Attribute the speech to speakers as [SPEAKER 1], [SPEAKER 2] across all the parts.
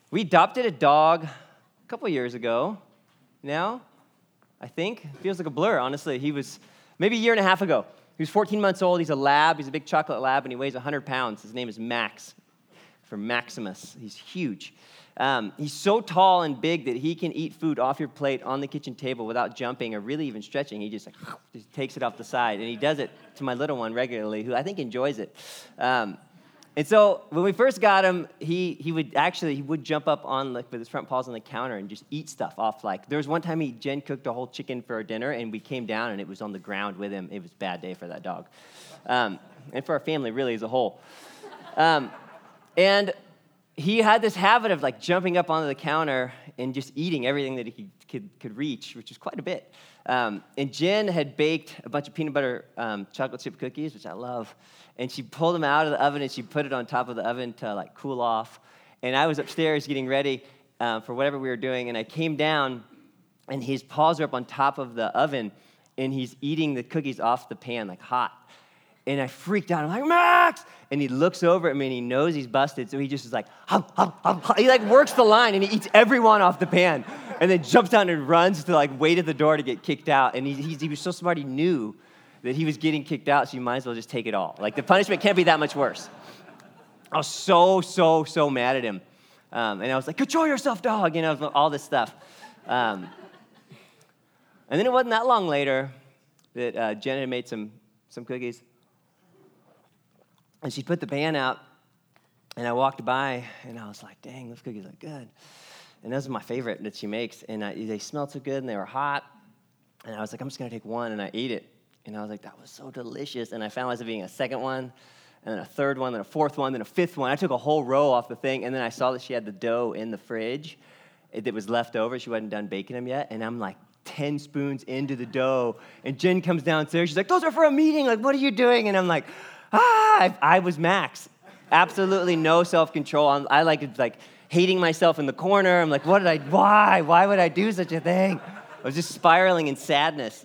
[SPEAKER 1] We adopted a dog a couple years ago now, I think. It feels like a blur, honestly. He was maybe a year and a half ago. He was 14 months old. He's a lab. He's a big chocolate lab, and he weighs 100 pounds. His name is Max, from Maximus. He's huge. He's so tall and big that he can eat food off your plate on the kitchen table without jumping or really even stretching. He just takes it off the side, and he does it to my little one regularly, who I think enjoys it. And so when we first got him, he would jump up on with his front paws on the counter and just eat stuff off. There was one time Jen cooked a whole chicken for our dinner, and we came down and it was on the ground with him. It was a bad day for that dog, and for our family really as a whole. And he had this habit of jumping up onto the counter and just eating everything that he could reach, which was quite a bit. And Jen had baked a bunch of peanut butter chocolate chip cookies, which I love. And she pulled them out of the oven and she put it on top of the oven to cool off. And I was upstairs getting ready for whatever we were doing. And I came down and his paws are up on top of the oven and he's eating the cookies off the pan hot. And I freaked out. I'm like, Max! And he looks over at me and he knows he's busted. So he just is hum, hum, hum, hum. He works the line and he eats every one off the pan. And then jumps down and runs to wait at the door to get kicked out. And he was so smart, he knew that he was getting kicked out, so you might as well just take it all. The punishment can't be that much worse. I was so mad at him. And I was like, control yourself, dog, all this stuff. And then it wasn't that long later that Jen had made some cookies. And she put the pan out, and I walked by, and I was like, dang, those cookies look good. And those are my favorite that she makes. And they smelled so good, and they were hot. And I was like, I'm just going to take one, and I ate it. And I was like, that was so delicious. And I found myself eating a second one, and then a third one, then a fourth one, then a fifth one. I took a whole row off the thing, and then I saw that she had the dough in the fridge that was left over. She wasn't done baking them yet. And I'm 10 spoons into the dough. And Jen comes downstairs. She's like, those are for a meeting. What are you doing? And I'm like, I was Max. Absolutely no self-control. I hating myself in the corner. I'm like, why? Why would I do such a thing? I was just spiraling in sadness.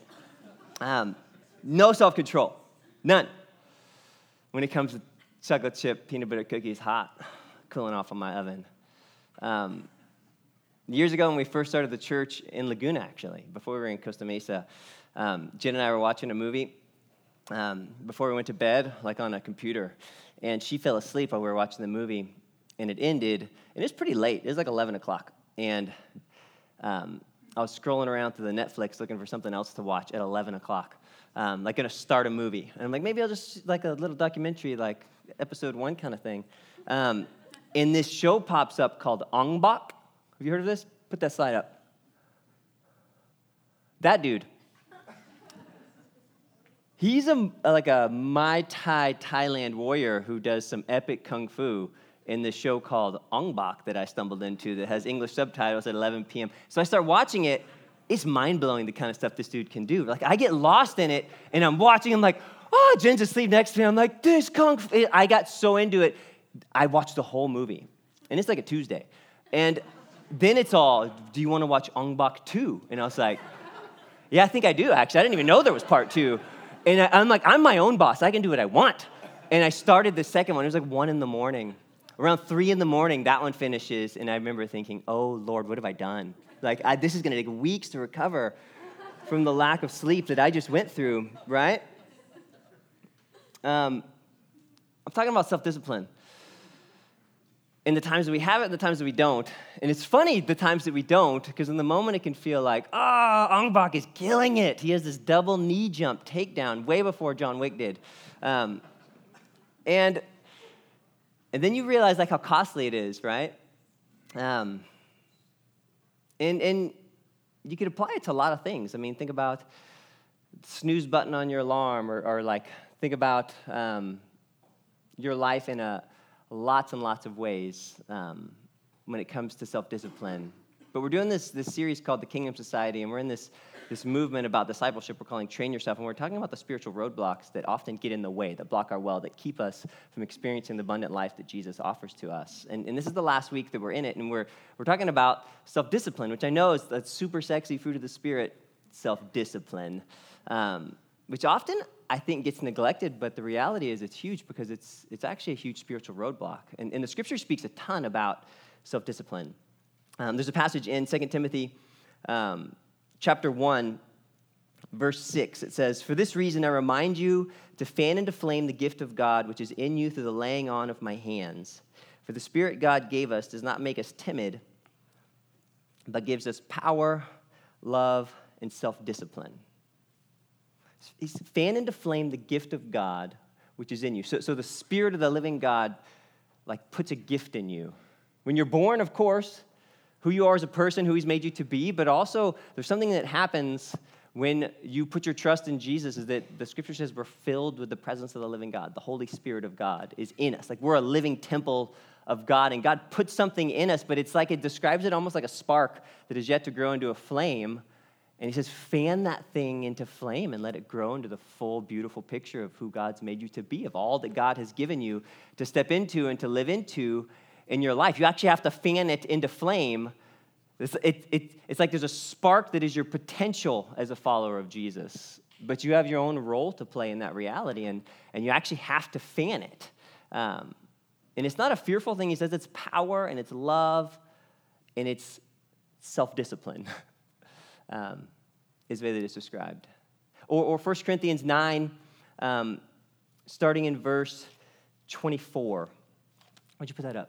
[SPEAKER 1] No self-control. None. When it comes to chocolate chip peanut butter cookies, hot, cooling off on my oven. Years ago when we first started the church in Laguna, actually, before we were in Costa Mesa, Jen and I were watching a movie before we went to bed, on a computer. And she fell asleep while we were watching the movie. And it ended, and it was pretty late. It was 11 o'clock. And I was scrolling around through the Netflix looking for something else to watch at 11 o'clock. Going to start a movie. And I'm like, maybe I'll just, a little documentary, episode 1 kind of thing. And this show pops up called Ong Bak. Have you heard of this? Put that slide up. That dude. He's a Muay Thai Thailand warrior who does some epic kung fu in this show called Ong Bak that I stumbled into that has English subtitles at 11 p.m. So I start watching it. It's mind-blowing the kind of stuff this dude can do. I get lost in it, and I'm watching. I'm like, oh, Jen's asleep next to me. I'm like, this kung fu. I got so into it. I watched the whole movie, and it's a Tuesday. And then it's all, do you want to watch Ong Bak 2? And I was like, yeah, I think I do, actually. I didn't even know there was part 2. And I'm like, I'm my own boss. I can do what I want. And I started the second one. It was 1 in the morning. Around 3 in the morning, that one finishes, and I remember thinking, oh, Lord, what have I done? This is going to take weeks to recover from the lack of sleep that I just went through, right? I'm talking about self-discipline. And the times that we have it and the times that we don't. And it's funny, the times that we don't, because in the moment it can feel like, Ong Bak is killing it. He has this double knee jump takedown way before John Wick did. And then you realize how costly it is, right? And you could apply it to a lot of things. I mean, think about snooze button on your alarm, or think about your life in lots and lots of ways when it comes to self-discipline. But we're doing this series called The Kingdom Society, and we're in this movement about discipleship we're calling Train Yourself, and we're talking about the spiritual roadblocks that often get in the way, that block our well, that keep us from experiencing the abundant life that Jesus offers to us. And this is the last week that we're in it, and we're talking about self-discipline, which I know is that super sexy fruit of the Spirit, self-discipline, which often I think gets neglected, but the reality is it's huge because it's actually a huge spiritual roadblock. And the Scripture speaks a ton about self-discipline. There's a passage in 2 Timothy chapter 1, verse 6. It says, "For this reason I remind you to fan into flame the gift of God which is in you through the laying on of my hands. For the Spirit God gave us does not make us timid, but gives us power, love, and self-discipline." Fan into flame the gift of God which is in you. So the Spirit of the living God puts a gift in you. When you're born, of course, who you are as a person, who he's made you to be, but also there's something that happens when you put your trust in Jesus, is that the scripture says we're filled with the presence of the living God. The Holy Spirit of God is in us. We're a living temple of God, and God puts something in us, but it's it describes it almost like a spark that is yet to grow into a flame. And he says, fan that thing into flame and let it grow into the full, beautiful picture of who God's made you to be, of all that God has given you to step into and to live into in your life. You actually have to fan it into flame. It's like there's a spark that is your potential as a follower of Jesus, but you have your own role to play in that reality, and you actually have to fan it. And it's not a fearful thing. He says it's power, and it's love, and it's self-discipline. Is the way that it's described. Or 1 Corinthians 9, starting in verse 24. Why'd you put that up?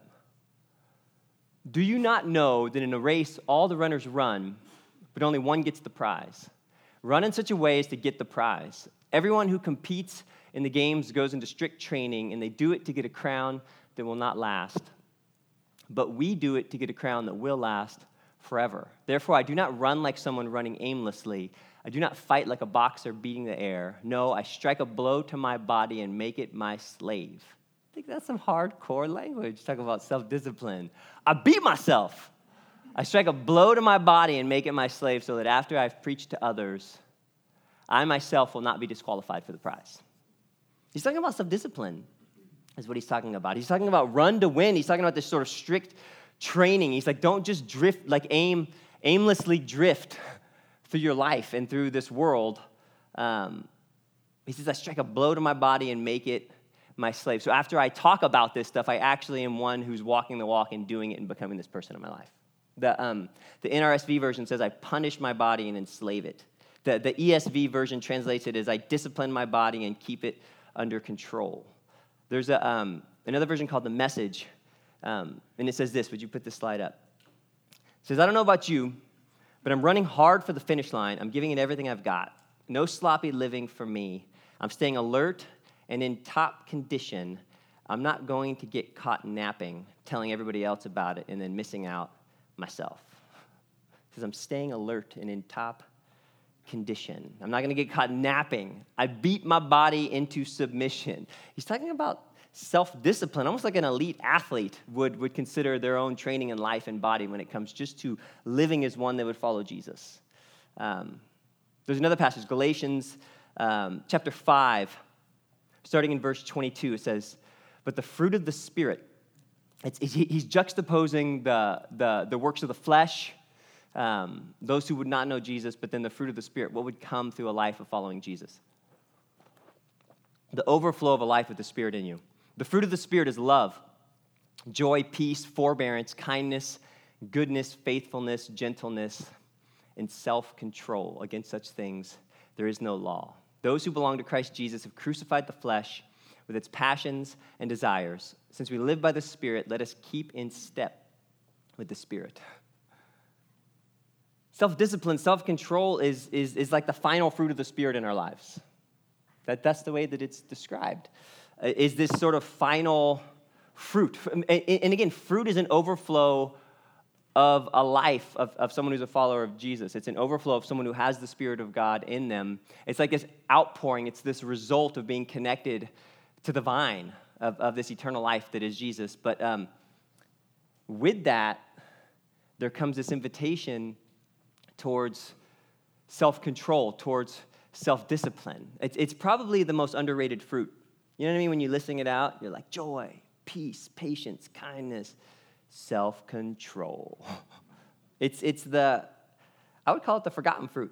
[SPEAKER 1] "Do you not know that in a race all the runners run, but only one gets the prize? Run in such a way as to get the prize. Everyone who competes in the games goes into strict training, and they do it to get a crown that will not last. But we do it to get a crown that will last forever. Therefore, I do not run like someone running aimlessly. I do not fight like a boxer beating the air. No, I strike a blow to my body and make it my slave." I think that's some hardcore language, talking about self-discipline. I beat myself. I strike a blow to my body and make it my slave, so that after I've preached to others, I myself will not be disqualified for the prize. He's talking about self-discipline, is what he's talking about. He's talking about run to win. He's talking about this sort of strict training. He's don't just drift, aimlessly drift through your life and through this world. He says, I strike a blow to my body and make it my slave. So after I talk about this stuff, I actually am one who's walking the walk and doing it and becoming this person in my life. The NRSV version says, I punish my body and enslave it. The ESV version translates it as, I discipline my body and keep it under control. There's another version called The Message, and it says this. Would you put this slide up? It says, I don't know about you, but I'm running hard for the finish line. I'm giving it everything I've got. No sloppy living for me. I'm staying alert and in top condition. I'm not going to get caught napping, telling everybody else about it, and then missing out myself. Because I'm staying alert and in top condition. I'm not going to get caught napping. I beat my body into submission. He's talking about self-discipline, almost like an elite athlete would consider their own training in life and body when it comes just to living as one that would follow Jesus. There's another passage, Galatians chapter 5, starting in verse 22. It says, but the fruit of the Spirit, he's juxtaposing the works of the flesh, those who would not know Jesus, but then the fruit of the Spirit, what would come through a life of following Jesus. The overflow of a life with the Spirit in you. The fruit of the Spirit is love, joy, peace, forbearance, kindness, goodness, faithfulness, gentleness, and self-control. Against such things there is no law. Those who belong to Christ Jesus have crucified the flesh with its passions and desires. Since we live by the Spirit, let us keep in step with the Spirit. Self-discipline, self-control is like the final fruit of the Spirit in our lives. That's the way that it's described, is this sort of final fruit. And again, fruit is an overflow of a life of someone who's a follower of Jesus. It's an overflow of someone who has the Spirit of God in them. It's like this outpouring. It's this result of being connected to the vine of this eternal life that is Jesus. But with that, there comes this invitation towards self-control, towards self-discipline. It's probably the most underrated fruit. You know what I mean? When you're listing it out, you're like joy, peace, patience, kindness, self-control. I would call it the forgotten fruit.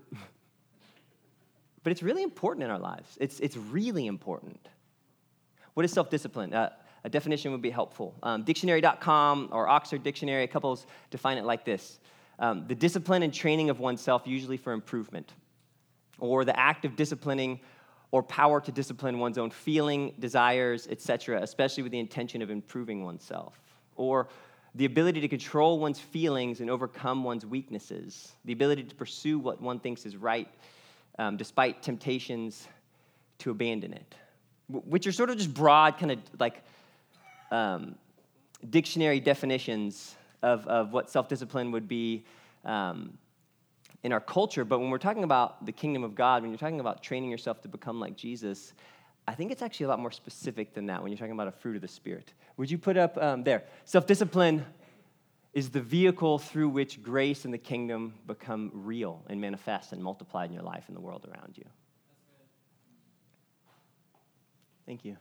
[SPEAKER 1] But it's really important in our lives. It's really important. What is self-discipline? a definition would be helpful. Dictionary.com or Oxford Dictionary, a couple define it like this. The discipline and training of oneself, usually for improvement, or the act of disciplining or power to discipline one's own feeling, desires, etc., especially with the intention of improving oneself, or the ability to control one's feelings and overcome one's weaknesses, the ability to pursue what one thinks is right, despite temptations to abandon it, which are sort of just broad kind of like dictionary definitions of what self-discipline would be in our culture. But when we're talking about the kingdom of God, when you're talking about training yourself to become like Jesus, I think it's actually a lot more specific than that when you're talking about a fruit of the Spirit. Would you put up there? Self-discipline is the vehicle through which grace and the kingdom become real and manifest and multiplied in your life and the world around you. Thank you.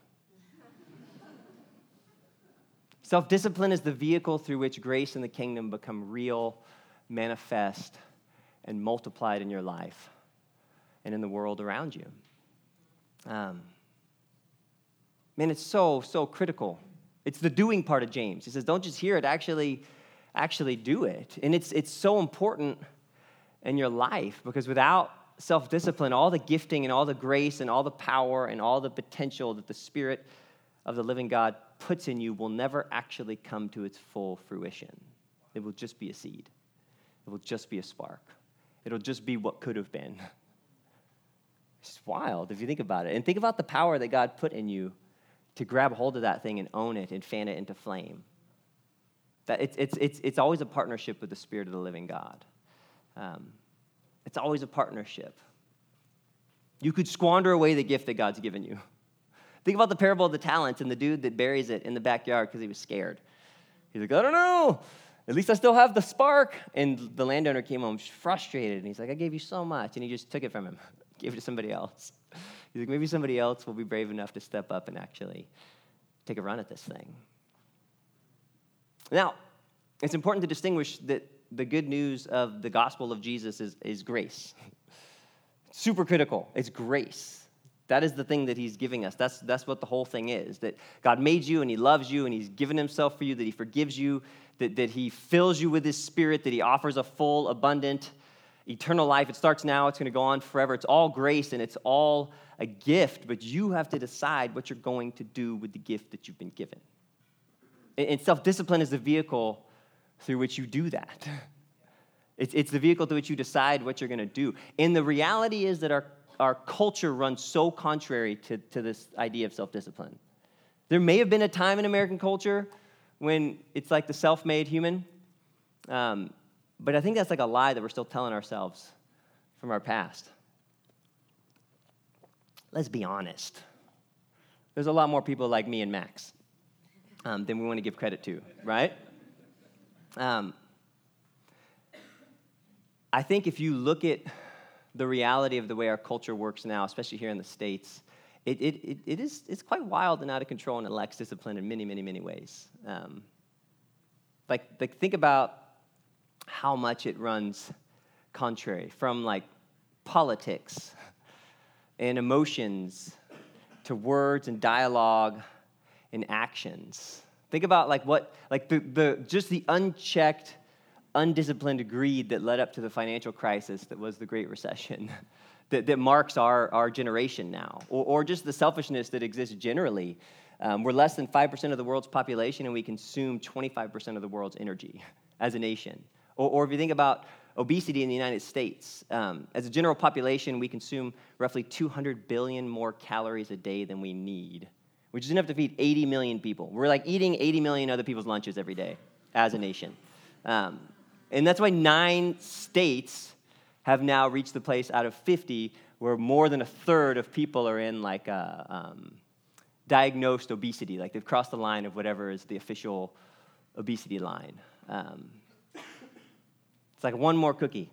[SPEAKER 1] Self-discipline is the vehicle through which grace and the kingdom become real, manifest, and multiplied in your life and in the world around you. Man, it's so critical. It's the doing part of James. He says, don't just hear it, actually do it. And it's so important in your life because without self-discipline, all the gifting and all the grace and all the power and all the potential that the Spirit of the living God puts in you will never actually come to its full fruition. It will just be a seed. It will just be a spark. It'll just be what could have been. It's wild if you think about it. And think about the power that God put in you to grab hold of that thing and own it and fan it into flame. That it's always a partnership with the Spirit of the living God. It's always a partnership. You could squander away the gift that God's given you. Think about the parable of the talents and the dude that buries it in the backyard because he was scared. He's like, I don't know. At least I still have the spark. And the landowner came home frustrated. And he's like, I gave you so much. And he just took it from him, gave it to somebody else. He's like, maybe somebody else will be brave enough to step up and actually take a run at this thing. Now, it's important to distinguish that the good news of the gospel of Jesus is grace. Super critical. It's grace. That is the thing that he's giving us. That's what the whole thing is, that God made you and he loves you and he's given himself for you, that he forgives you, that he fills you with his Spirit, that he offers a full, abundant, eternal life. It starts now. It's going to go on forever. It's all grace and it's all a gift, but you have to decide what you're going to do with the gift that you've been given. And self-discipline is the vehicle through which you do that. It's the vehicle through which you decide what you're going to do. And the reality is that our culture runs so contrary to this idea of self-discipline. There may have been a time in American culture when it's like the self-made human, but I think that's like a lie that we're still telling ourselves from our past. Let's be honest. There's a lot more people like me and Max than we want to give credit to, right? I think if you look at the reality of the way our culture works now, especially here in the States, it's quite wild and out of control, and it lacks discipline in many, many, many ways. Like think about how much it runs contrary, from like politics and emotions to words and dialogue and actions. Think about just the unchecked, undisciplined greed that led up to the financial crisis that was the Great Recession, that marks our generation now, or just the selfishness that exists generally. We're less than 5% of the world's population, and we consume 25% of the world's energy as a nation. Or if you think about obesity in the United States, as a general population, we consume roughly 200 billion more calories a day than we need, which is enough to feed 80 million people. We're like eating 80 million other people's lunches every day as a nation. And that's why 9 states have now reached the place out of 50 where more than a third of people are in like diagnosed obesity, like they've crossed the line of whatever is the official obesity line. It's like one more cookie,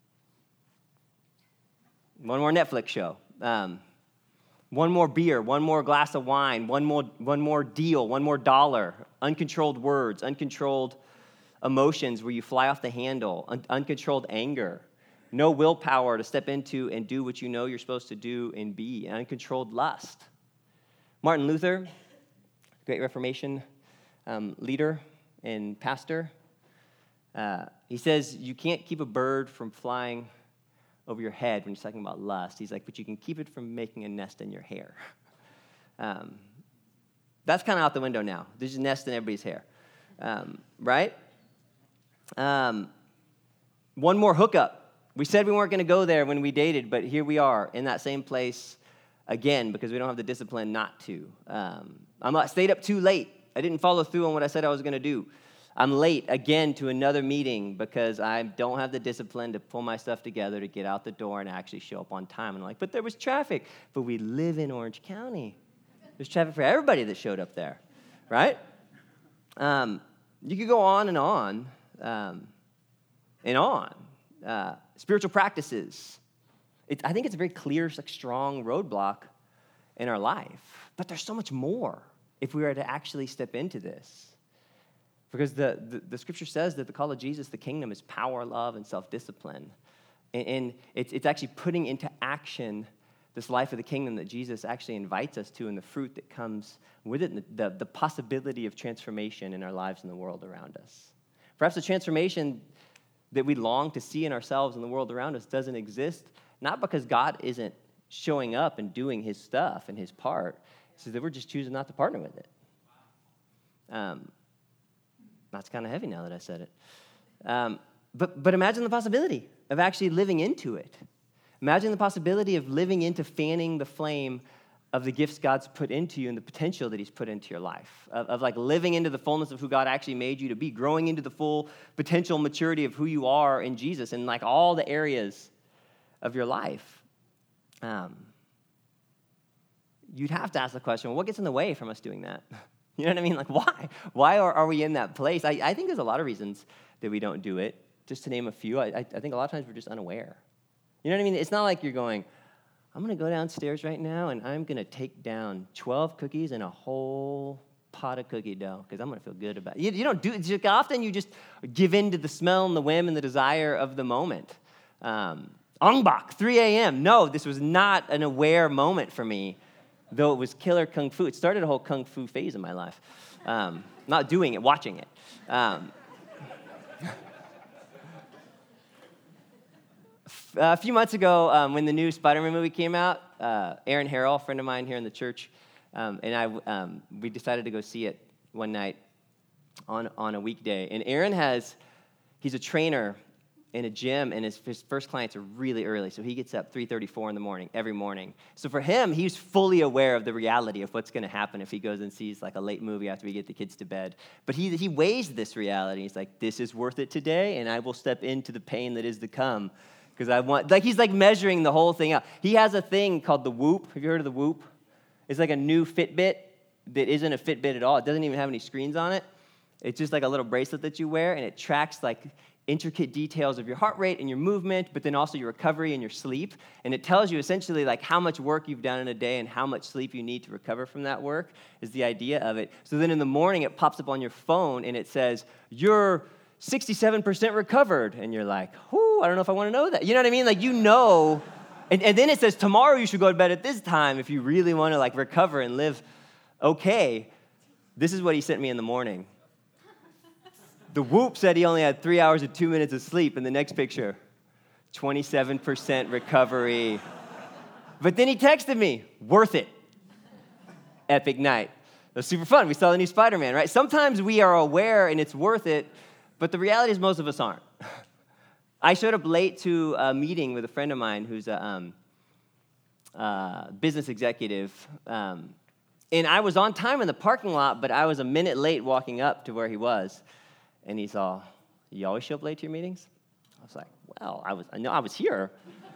[SPEAKER 1] one more Netflix show, one more beer, one more glass of wine, one more deal, one more dollar, uncontrolled words, uncontrolled emotions where you fly off the handle, uncontrolled anger, no willpower to step into and do what you know you're supposed to do and be, uncontrolled lust. Martin Luther great Reformation leader and pastor. He says you can't keep a bird from flying over your head when he's talking about lust. He's like, but you can keep it from making a nest in your hair. That's kind of out the window now. There's a nest in everybody's hair, right? One more hookup. We said we weren't going to go there when we dated, but here we are in that same place again because we don't have the discipline not to. I stayed up too late. I didn't follow through on what I said I was going to do. I'm late again to another meeting because I don't have the discipline to pull my stuff together to get out the door and actually show up on time. And I'm like, but there was traffic. But we live in Orange County. There's traffic for everybody that showed up there, right? You could go on and on and on. Spiritual practices. I think it's a very clear, strong roadblock in our life. But there's so much more if we were to actually step into this. Because the scripture says that the call of Jesus, the kingdom, is power, love, and self-discipline. And it's actually putting into action this life of the kingdom that Jesus actually invites us to and the fruit that comes with it, and the possibility of transformation in our lives and the world around us. Perhaps the transformation that we long to see in ourselves and the world around us doesn't exist, not because God isn't showing up and doing his stuff and his part, it's that we're just choosing not to partner with it. That's kind of heavy now that I said it. But imagine the possibility of actually living into it. Imagine the possibility of living into fanning the flame of the gifts God's put into you and the potential that he's put into your life, of like living into the fullness of who God actually made you to be, growing into the full potential maturity of who you are in Jesus and like all the areas of your life. You'd have to ask the question, well, what gets in the way from us doing that? You know what I mean? Like, why? Why are we in that place? I think there's a lot of reasons that we don't do it. Just to name a few, I think a lot of times we're just unaware. You know what I mean? It's not like you're going, I'm going to go downstairs right now, and I'm going to take down 12 cookies and a whole pot of cookie dough, because I'm going to feel good about it. You don't do it. Often you just give in to the smell and the whim and the desire of the moment. Ongbak, 3 a.m. No, this was not an aware moment for me. Though it was killer kung fu. It started a whole kung fu phase in my life. Not doing it, watching it. A few months ago, when the new Spider-Man movie came out, Aaron Harrell, a friend of mine here in the church, and we decided to go see it one night on a weekday. And Aaron he's a trainer in a gym, and his first clients are really early, so he gets up 3:34 in the morning, every morning. So for him, he's fully aware of the reality of what's going to happen if he goes and sees like a late movie after we get the kids to bed. But he weighs this reality. He's like, this is worth it today, and I will step into the pain that is to come, because I want, like he's like measuring the whole thing out. He has a thing called the Whoop. Have you heard of the Whoop? It's like a new Fitbit that isn't a Fitbit at all. It doesn't even have any screens on it. It's just like a little bracelet that you wear, and it tracks like intricate details of your heart rate and your movement, but then also your recovery and your sleep. And it tells you essentially like how much work you've done in a day and how much sleep you need to recover from that work is the idea of it. So then in the morning, it pops up on your phone and it says, you're 67% recovered. And you're like, whoo, I don't know if I want to know that. You know what I mean? Like, you know, and then it says, tomorrow you should go to bed at this time if you really want to like recover and live okay. This is what he sent me in the morning. The Whoop said he only had 3 hours and 2 minutes of sleep in the next picture. 27% recovery. But then he texted me, worth it. Epic night. It was super fun. We saw the new Spider-Man, right? Sometimes we are aware and it's worth it, but the reality is most of us aren't. I showed up late to a meeting with a friend of mine who's a business executive. And I was on time in the parking lot, but I was a minute late walking up to where he was. And he's all, you always show up late to your meetings? I was like, well, I know I was here.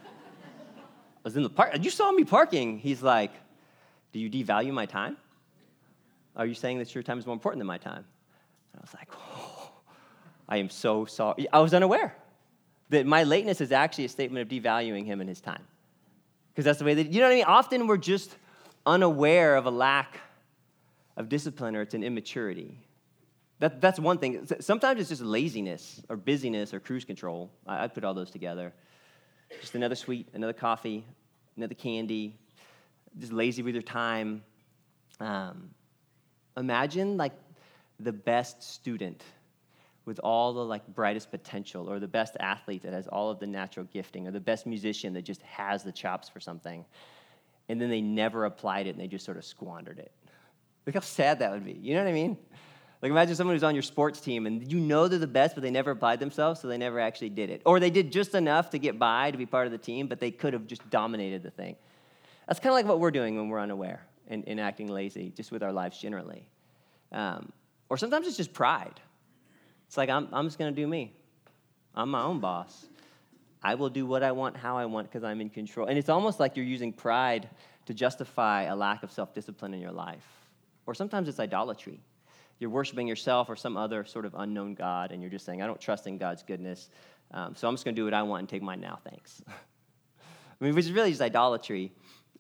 [SPEAKER 1] I was in the park. You saw me parking. He's like, do you devalue my time? Are you saying that your time is more important than my time? And I was like, oh, I am so sorry. I was unaware that my lateness is actually a statement of devaluing him and his time. Because that's the way that, you know what I mean? Often we're just unaware of a lack of discipline or it's an immaturity. That's one thing. Sometimes it's just laziness or busyness or cruise control. I'd put all those together. Just another sweet, another coffee, another candy, just lazy with your time. Imagine like the best student with all the like brightest potential, or the best athlete that has all of the natural gifting, or the best musician that just has the chops for something, and then they never applied it and they just sort of squandered it. Look how sad that would be. You know what I mean? Like imagine someone who's on your sports team and you know they're the best, but they never applied themselves, so they never actually did it. Or they did just enough to get by to be part of the team, but they could have just dominated the thing. That's kind of like what we're doing when we're unaware and acting lazy, just with our lives generally. Or sometimes it's just pride. It's like, I'm just going to do me. I'm my own boss. I will do what I want, how I want, because I'm in control. And it's almost like you're using pride to justify a lack of self-discipline in your life. Or sometimes it's idolatry. You're worshiping yourself or some other sort of unknown God, and you're just saying, I don't trust in God's goodness, so I'm just going to do what I want and take mine now, thanks. I mean, which is really just idolatry.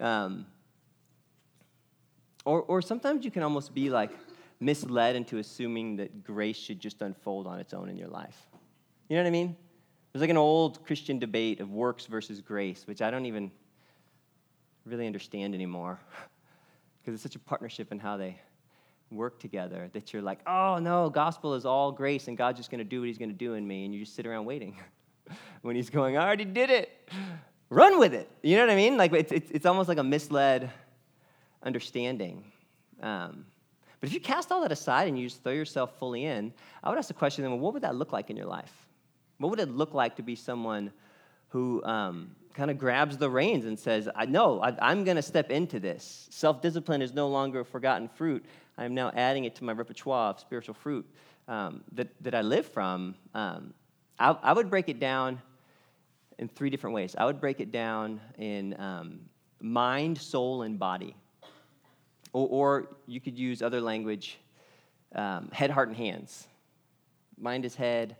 [SPEAKER 1] Or sometimes you can almost be like misled into assuming that grace should just unfold on its own in your life. You know what I mean? There's like an old Christian debate of works versus grace, which I don't even really understand anymore because it's such a partnership in how they work together that you're like, oh, no, gospel is all grace, and God's just going to do what he's going to do in me, and you just sit around waiting when he's going, I already did it. Run with it. You know what I mean? Like it's almost like a misled understanding. But if you cast all that aside and you just throw yourself fully in, I would ask the question, then, well, what would that look like in your life? What would it look like to be someone who kind of grabs the reins and says, I'm going to step into this. Self-discipline is no longer a forgotten fruit. I'm now adding it to my repertoire of spiritual fruit that I live from. I would break it down in 3 different ways. I would break it down in mind, soul, and body. Or you could use other language, head, heart, and hands. Mind is head,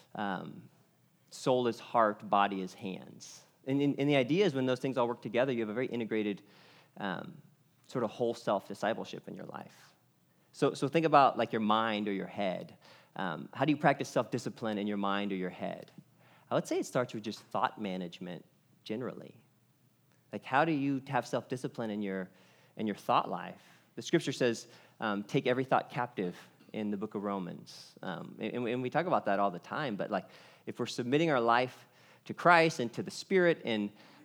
[SPEAKER 1] soul is heart, body is hands. And the idea is when those things all work together, you have a very integrated sort of whole self discipleship in your life. So think about like your mind or your head. How do you practice self-discipline in your mind or your head? I would say it starts with just thought management generally. Like how do you have self-discipline in your thought life? The scripture says, take every thought captive in the book of Romans. And we talk about that all the time, but like if we're submitting our life to Christ and to the Spirit and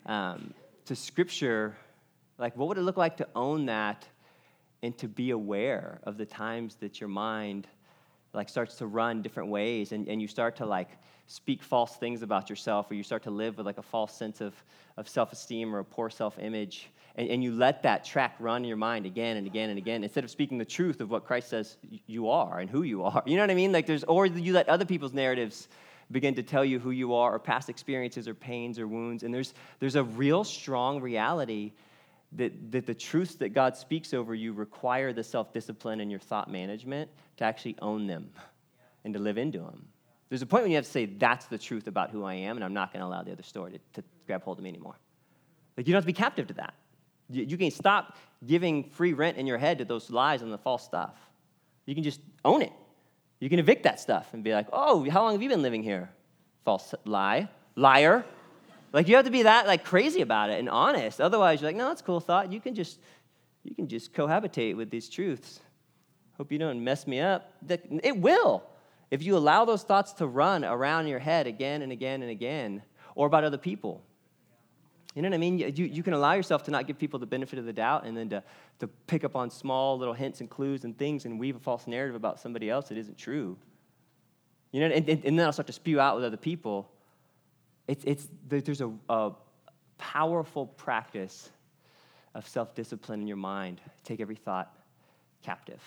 [SPEAKER 1] to Scripture, like what would it look like to own that and to be aware of the times that your mind like starts to run different ways and you start to like speak false things about yourself, or you start to live with like a false sense of self-esteem or a poor self-image, and you let that track run in your mind again and again and again instead of speaking the truth of what Christ says you are and who you are. You know what I mean? Like or you let other people's narratives begin to tell you who you are, or past experiences or pains or wounds, and there's a real strong reality that the truths that God speaks over you require the self-discipline and your thought management to actually own them and to live into them. There's a point when you have to say, that's the truth about who I am, and I'm not going to allow the other story to grab hold of me anymore. Like, you don't have to be captive to that. You can stop giving free rent in your head to those lies and the false stuff. You can just own it. You can evict that stuff and be like, oh, how long have you been living here? False lie. Liar. Like, you have to be that, like, crazy about it and honest. Otherwise, you're like, no, that's a cool thought. You can just cohabitate with these truths. Hope you don't mess me up. It will. If you allow those thoughts to run around your head again and again and again, or about other people. You know what I mean? You can allow yourself to not give people the benefit of the doubt and then to pick up on small little hints and clues and things and weave a false narrative about somebody else that isn't true. You know, and then I'll start to spew out with other people. There's a powerful practice of self-discipline in your mind. Take every thought captive.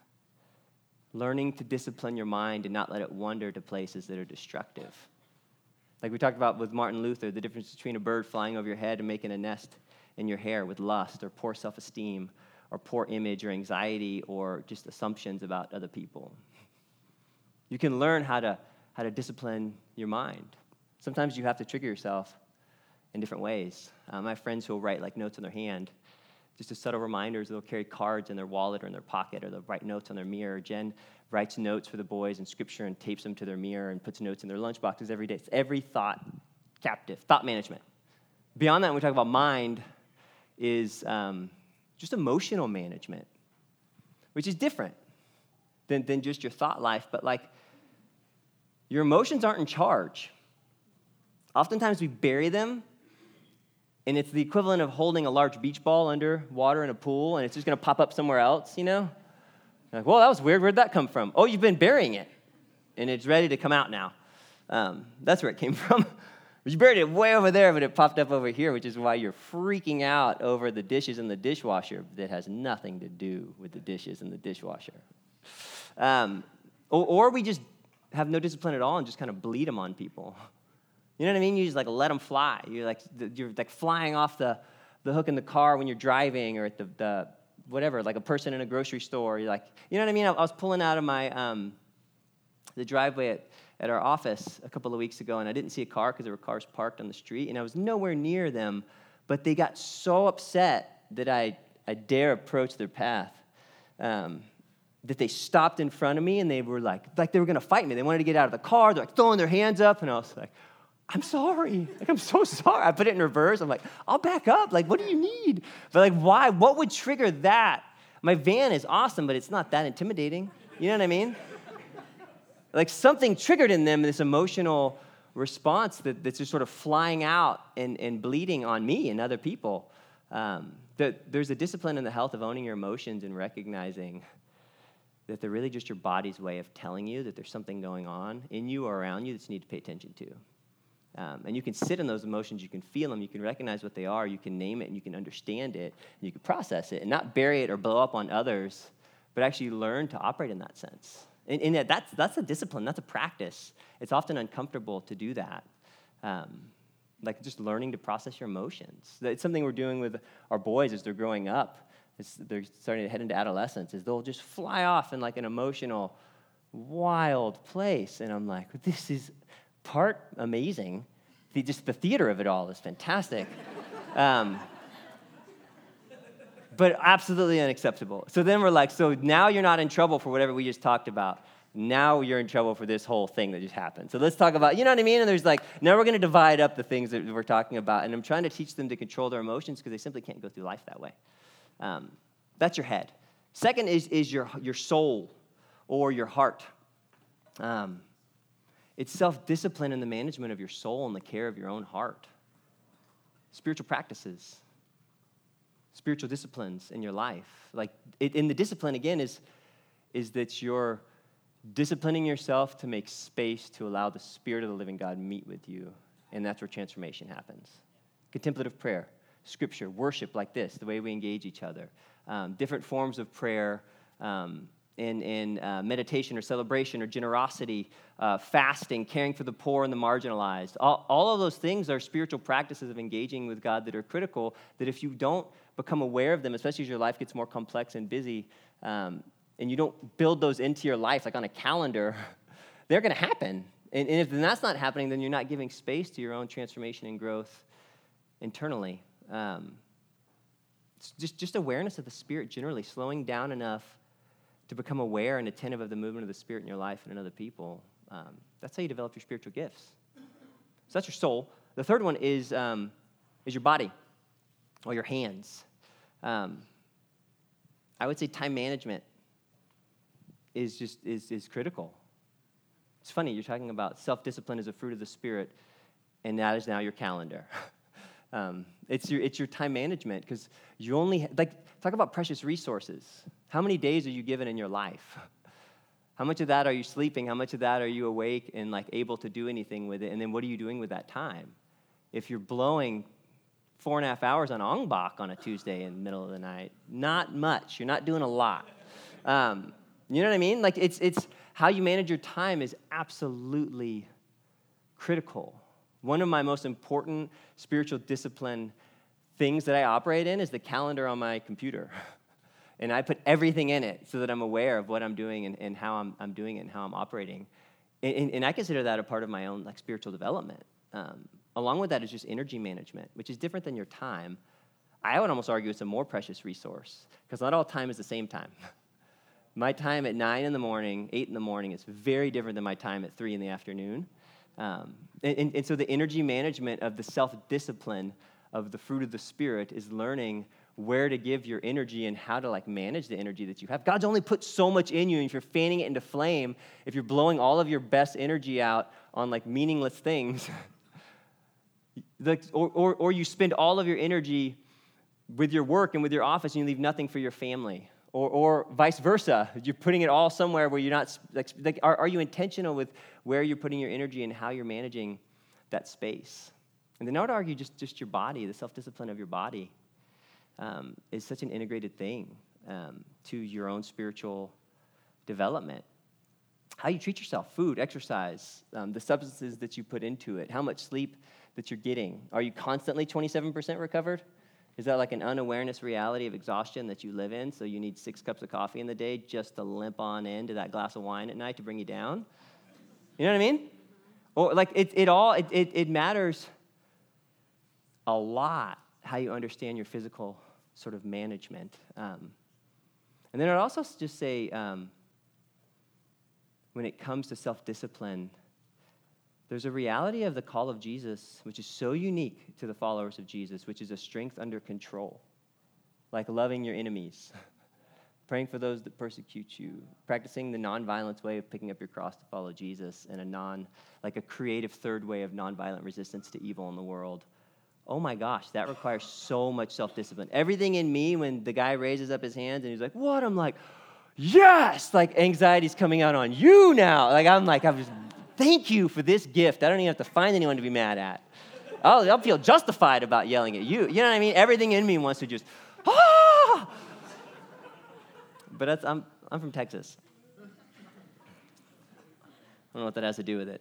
[SPEAKER 1] Learning to discipline your mind and not let it wander to places that are destructive. Like we talked about with Martin Luther, the difference between a bird flying over your head and making a nest in your hair with lust or poor self-esteem or poor image or anxiety or just assumptions about other people. You can learn how to discipline your mind. Sometimes you have to trigger yourself in different ways. I have friends who will write like notes on their hand, just as subtle reminders. They'll carry cards in their wallet or in their pocket, or they'll write notes on their mirror. Jen writes notes for the boys in Scripture and tapes them to their mirror and puts notes in their lunchboxes every day. It's every thought captive, thought management. Beyond that, when we talk about mind, is just emotional management. which is different than just your thought life. But like, your emotions aren't in charge. Oftentimes we bury them, and it's the equivalent of holding a large beach ball under water in a pool, and it's just going to pop up somewhere else, you know? Like, well, that was weird. Where'd that come from? Oh, you've been burying it, and it's ready to come out now. That's where it came from. You buried it way over there, but it popped up over here, which is why you're freaking out over the dishes in the dishwasher that has nothing to do with the dishes in the dishwasher. Or we just have no discipline at all and just kind of bleed them on people. You know what I mean? You just like let them fly. You're like flying off the hook in the car when you're driving, or at the whatever, like a person in a grocery store. You're like, you know what I mean? I was pulling out of my the driveway at our office a couple of weeks ago, and I didn't see a car because there were cars parked on the street, and I was nowhere near them, but they got so upset that I dare approach their path, that they stopped in front of me, and they were like they were going to fight me. They wanted to get out of the car. They're like throwing their hands up, and I was like, I'm sorry. Like, I'm so sorry. I put it in reverse. I'm like, I'll back up. Like, what do you need? But like, why? What would trigger that? My van is awesome, but it's not that intimidating. You know what I mean? Like, something triggered in them this emotional response that's just sort of flying out and bleeding on me and other people. There's a discipline in the health of owning your emotions and recognizing that they're really just your body's way of telling you that there's something going on in you or around you that you need to pay attention to. And you can sit in those emotions, you can feel them, you can recognize what they are, you can name it, and you can understand it, and you can process it, and not bury it or blow up on others, but actually learn to operate in that sense. And that's a discipline, that's a practice. It's often uncomfortable to do that. Like just learning to process your emotions. It's something we're doing with our boys as they're growing up. They're starting to head into adolescence, is they'll just fly off in like an emotional, wild place. And I'm like, this is part amazing. The theater of it all is fantastic. But absolutely unacceptable. So then we're like, so now you're not in trouble for whatever we just talked about. Now you're in trouble for this whole thing that just happened. So let's talk about, you know what I mean? And there's like, now we're going to divide up the things that we're talking about. And I'm trying to teach them to control their emotions because they simply can't go through life that way. That's your head. Second is your soul or your heart. It's self-discipline in the management of your soul and the care of your own heart. Spiritual practices, spiritual disciplines in your life. Like, in the discipline, again, is that you're disciplining yourself to make space to allow the Spirit of the living God meet with you, and that's where transformation happens. Contemplative prayer, scripture, worship like this, the way we engage each other, different forms of prayer, in meditation or celebration or generosity, fasting, caring for the poor and the marginalized. All of those things are spiritual practices of engaging with God that are critical, that if you don't become aware of them, especially as your life gets more complex and busy, and you don't build those into your life, like on a calendar, they're going to happen. And if that's not happening, then you're not giving space to your own transformation and growth internally. Just awareness of the Spirit generally, slowing down enough to become aware and attentive of the movement of the Spirit in your life and in other people. That's how you develop your spiritual gifts. So that's your soul. The third one is your body or your hands. I would say time management is critical. It's funny, you're talking about self-discipline as a fruit of the Spirit, and that is now your calendar. It's your time management, because you only, talk about precious resources. How many days are you given in your life? How much of that are you sleeping? How much of that are you awake and able to do anything with it? And then what are you doing with that time? If you're blowing 4.5 hours on Ong Bak on a Tuesday in the middle of the night, not much. You're not doing a lot. You know what I mean? It's how you manage your time is absolutely critical. One of my most important spiritual discipline things that I operate in is the calendar on my computer. And I put everything in it so that I'm aware of what I'm doing and how I'm doing it and how I'm operating. And I consider that a part of my own spiritual development. Along with that is just energy management, which is different than your time. I would almost argue it's a more precious resource, because not all time is the same time. My time at 9 in the morning, 8 in the morning is very different than my time at 3 in the afternoon. And so the energy management of the self-discipline of the fruit of the Spirit is learning where to give your energy and how to like manage the energy that you have. God's only put so much in you, and if you're fanning it into flame, if you're blowing all of your best energy out on like meaningless things, or you spend all of your energy with your work and with your office and you leave nothing for your family, or vice versa. You're putting it all somewhere where you're not, like are you intentional with where you're putting your energy and how you're managing that space? And then I would argue just your body, the self-discipline of your body, is such an integrated thing to your own spiritual development. How you treat yourself, food, exercise, the substances that you put into it, how much sleep that you're getting. Are you constantly 27% recovered? Is that like an unawareness reality of exhaustion that you live in, so you need 6 cups of coffee in the day just to limp on into that glass of wine at night to bring you down? You know what I mean? Or like it matters a lot how you understand your physical sort of management. And then I'd also just say, when it comes to self-discipline, there's a reality of the call of Jesus, which is so unique to the followers of Jesus, which is a strength under control, like loving your enemies, praying for those that persecute you, practicing the nonviolence way of picking up your cross to follow Jesus, and a creative third way of nonviolent resistance to evil in the world. Oh my gosh, that requires so much self-discipline. Everything in me, when the guy raises up his hands and he's like, what? I'm like, yes! Like anxiety's coming out on you now. I'm just, thank you for this gift. I don't even have to find anyone to be mad at. I'll feel justified about yelling at you. You know what I mean? Everything in me wants to just, ah! But I'm from Texas. I don't know what that has to do with it.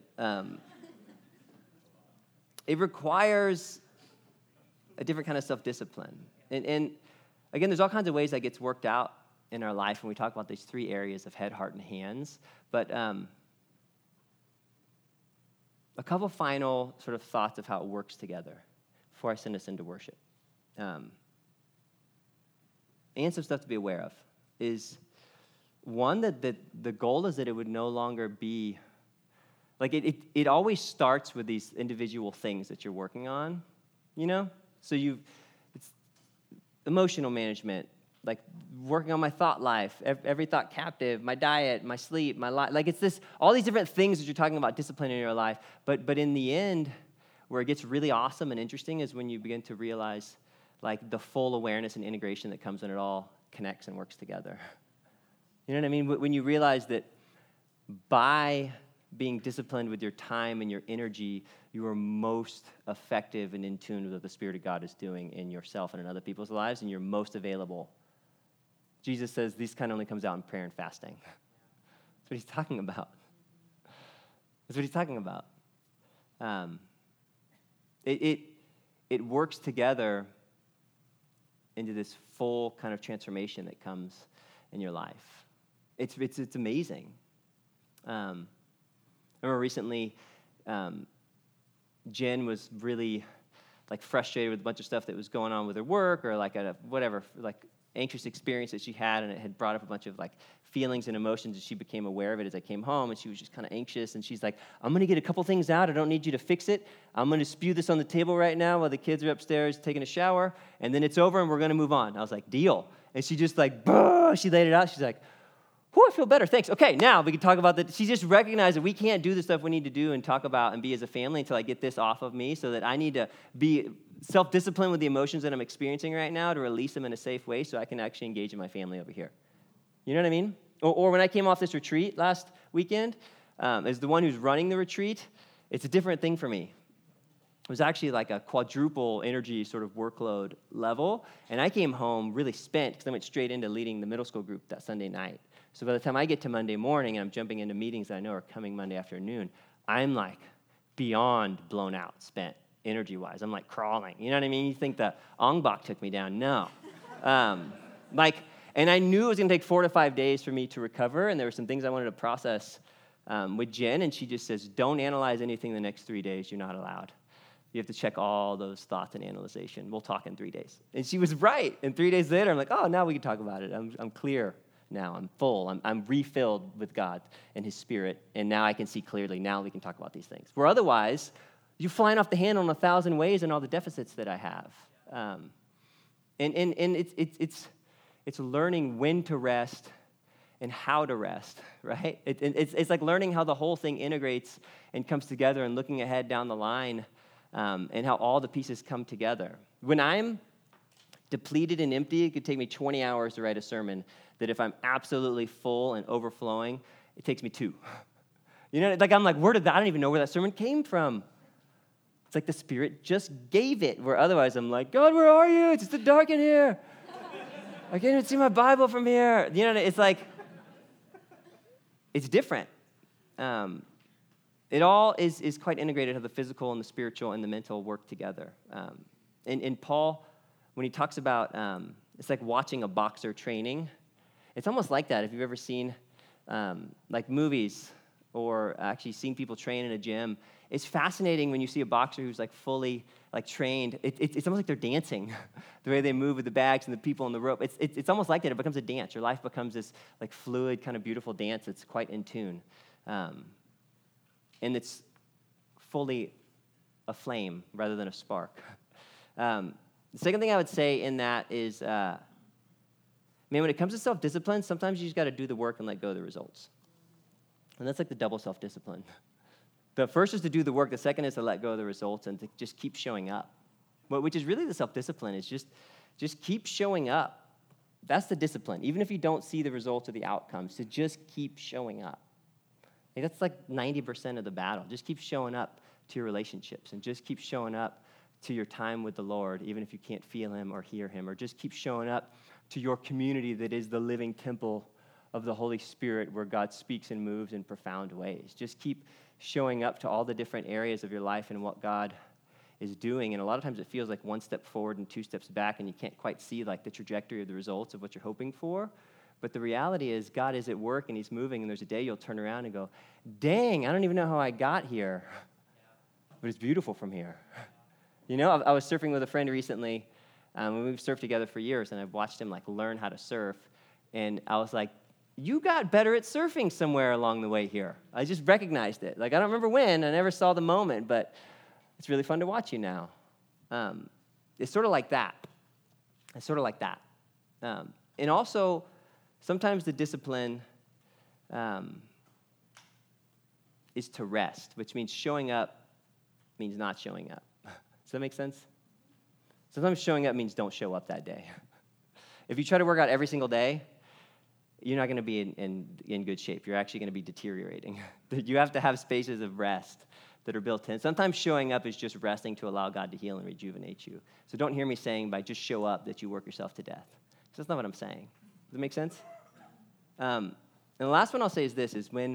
[SPEAKER 1] It requires a different kind of self-discipline. And again, there's all kinds of ways that gets worked out in our life when we talk about these 3 areas of head, heart, and hands. But a couple final sort of thoughts of how it works together before I send us into worship. And some stuff to be aware of is, one, that the goal is that it would no longer be, like it always starts with these individual things that you're working on, you know? So it's emotional management, like working on my thought life, every thought captive, my diet, my sleep, my life. Like it's this, all these different things that you're talking about discipline in your life. But in the end, where it gets really awesome and interesting is when you begin to realize like the full awareness and integration that comes when it all connects and works together. You know what I mean? When you realize that by being disciplined with your time and your energy, you are most effective and in tune with what the Spirit of God is doing in yourself and in other people's lives, and you're most available. Jesus says this kind of only comes out in prayer and fasting. That's what he's talking about. That's what he's talking about. It works together into this full kind of transformation that comes in your life. It's amazing. I remember recently, Jen was really like frustrated with a bunch of stuff that was going on with her work, or like anxious experience that she had, and it had brought up a bunch of like feelings and emotions, and she became aware of it as I came home, and she was just kind of anxious, and she's like, I'm going to get a couple things out. I don't need you to fix it. I'm going to spew this on the table right now while the kids are upstairs taking a shower, and then it's over, and we're going to move on. I was like, deal. And she just like, she laid it out. She's like, whew, I feel better, thanks. Okay, now we can talk about that. She just recognized that we can't do the stuff we need to do and talk about and be as a family until I get this off of me, so that I need to be self-disciplined with the emotions that I'm experiencing right now to release them in a safe way so I can actually engage in my family over here. You know what I mean? Or when I came off this retreat last weekend, as the one who's running the retreat, it's a different thing for me. It was actually like a quadruple energy sort of workload level, and I came home really spent because I went straight into leading the middle school group that Sunday night. So by the time I get to Monday morning and I'm jumping into meetings that I know are coming Monday afternoon, I'm like beyond blown out, spent energy-wise. I'm like crawling. You know what I mean? You think the Ong Bak took me down? No. And I knew it was going to take 4 to 5 days for me to recover, and there were some things I wanted to process with Jen, and she just says, don't analyze anything the next 3 days. You're not allowed. You have to check all those thoughts and analyzation. We'll talk in 3 days. And she was right. And 3 days later, I'm like, oh, now we can talk about it. I'm clear now. I'm full. I'm refilled with God and His Spirit, and now I can see clearly. Now we can talk about these things. Where otherwise, you're flying off the handle in 1,000 ways and all the deficits that I have. And it's learning when to rest and how to rest, right? It's like learning how the whole thing integrates and comes together and looking ahead down the line and how all the pieces come together. When I'm depleted and empty, it could take me 20 hours to write a sermon that if I'm absolutely full and overflowing, it takes me 2. You know, like I'm like, I don't even know where that sermon came from. It's like the Spirit just gave it, where otherwise I'm like, God, where are you? It's just dark in here. I can't even see my Bible from here. You know, it's like, it's different. It all is quite integrated, how the physical and the spiritual and the mental work together. And Paul, when he talks about, it's like watching a boxer training. It's almost like that. If you've ever seen like movies or actually seen people train in a gym, it's fascinating when you see a boxer who's like fully like trained. It's almost like they're dancing, the way they move with the bags and the people on the rope. It's almost like that. It becomes a dance. Your life becomes this like fluid, kind of beautiful dance that's quite in tune. And it's fully a flame rather than a spark. The second thing I would say in that is, man, when it comes to self-discipline, sometimes you just got to do the work and let go of the results. And that's like the double self-discipline. The first is to do the work. The second is to let go of the results and to just keep showing up, which is really the self-discipline. It's just keep showing up. That's the discipline. Even if you don't see the results or the outcomes, to just keep showing up. Like that's like 90% of the battle. Just keep showing up to your relationships and just keep showing up to your time with the Lord, even if you can't feel him or hear him, or just keep showing up to your community that is the living temple of the Holy Spirit where God speaks and moves in profound ways. Just keep showing up to all the different areas of your life and what God is doing. And a lot of times it feels like one step forward and 2 steps back, and you can't quite see like the trajectory of the results of what you're hoping for. But the reality is God is at work and he's moving, and there's a day you'll turn around and go, dang, I don't even know how I got here. But it's beautiful from here. You know, I was surfing with a friend recently, and we've surfed together for years, and I've watched him like learn how to surf. And I was like, you got better at surfing somewhere along the way here. I just recognized it. Like, I don't remember when. I never saw the moment, but it's really fun to watch you now. It's sort of like that. It's sort of like that. And also, sometimes the discipline is to rest, which means showing up means not showing up. Does that make sense? Sometimes showing up means don't show up that day. If you try to work out every single day, you're not going to be in good shape. You're actually going to be deteriorating. You have to have spaces of rest that are built in. Sometimes showing up is just resting to allow God to heal and rejuvenate you. So don't hear me saying by just show up that you work yourself to death. That's not what I'm saying. Does that make sense? And the last one I'll say is this, is when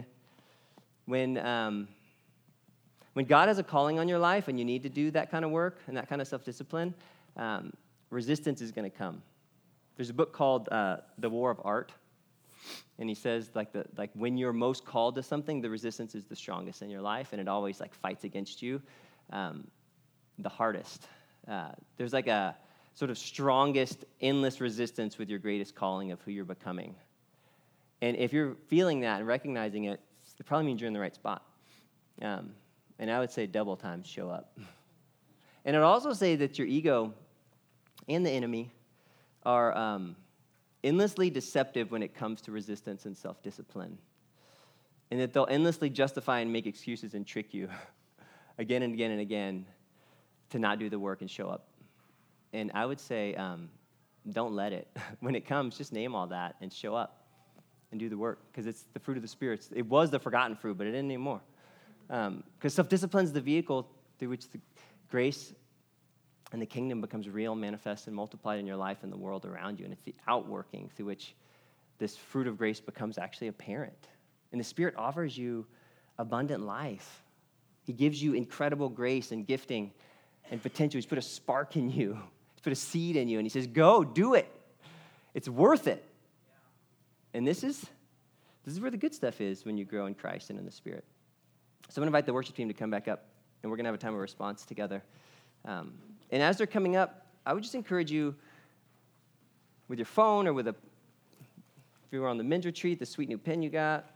[SPEAKER 1] God has a calling on your life and you need to do that kind of work and that kind of self-discipline, resistance is going to come. There's a book called The War of Art. And he says, like when you're most called to something, the resistance is the strongest in your life, and it always like fights against you the hardest. There's like a sort of strongest, endless resistance with your greatest calling of who you're becoming. And if you're feeling that and recognizing it, it probably means you're in the right spot. And I would say double times show up. And I'd also say that your ego and the enemy are endlessly deceptive when it comes to resistance and self-discipline. And that they'll endlessly justify and make excuses and trick you again and again and again to not do the work and show up. And I would say, don't let it. When it comes, just name all that and show up and do the work, because it's the fruit of the Spirit. It was the forgotten fruit, but it isn't anymore. Because self-discipline is the vehicle through which the grace and the kingdom becomes real, manifest, and multiplied in your life and the world around you. And it's the outworking through which this fruit of grace becomes actually apparent. And the Spirit offers you abundant life. He gives you incredible grace and gifting and potential. He's put a spark in you. He's put a seed in you. And he says, go, do it. It's worth it. And this is where the good stuff is when you grow in Christ and in the Spirit. So I'm going to invite the worship team to come back up, and we're going to have a time of response together. And as they're coming up, I would just encourage you with your phone or if you were on the men's retreat, the sweet new pen you got,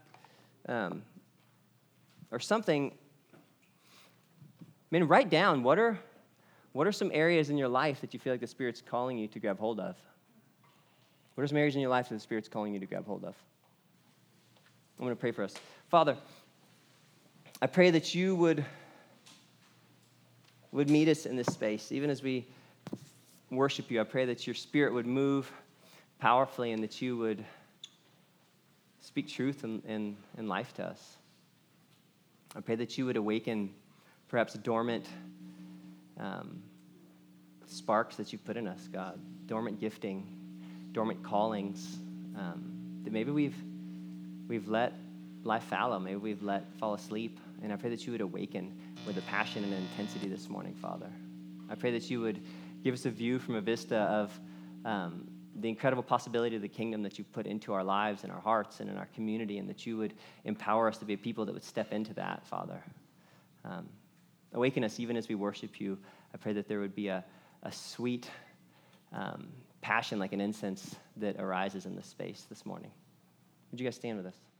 [SPEAKER 1] or something, man, write down what are What are some areas in your life that you feel like the Spirit's calling you to grab hold of? What are some areas in your life that the Spirit's calling you to grab hold of? I'm going to pray for us. Father, I pray that you would meet us in this space. Even as we worship you, I pray that your Spirit would move powerfully and that you would speak truth and life to us. I pray that you would awaken perhaps dormant sparks that you've put in us, God, dormant gifting, dormant callings that maybe we've let life fallow, maybe we've let fall asleep. And I pray that you would awaken with a passion and intensity this morning, Father. I pray that you would give us a view from a vista of the incredible possibility of the kingdom that you've put into our lives and our hearts and in our community, and that you would empower us to be a people that would step into that, Father. Awaken us even as we worship you. I pray that there would be a sweet passion like an incense that arises in this space this morning. Would you guys stand with us?